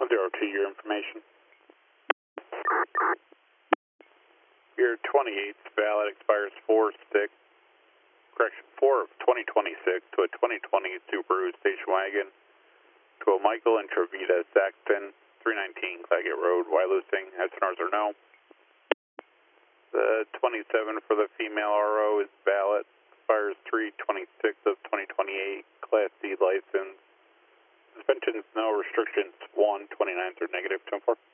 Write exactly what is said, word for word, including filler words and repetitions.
zero two, your information. Your twenty-eighth valid, expires four six, correction, four of twenty twenty-six to a twenty twenty Subaru station wagon to a Michael and Trevita Saxton, three nineteen Claggett Road, Wyalusing. S N Rs are no. The twenty-seven for the female R O is valid, expires three twenty-six of twenty twenty-eight, Class D license. Suspensions no, restrictions one, twenty-ninth are negative, ten four.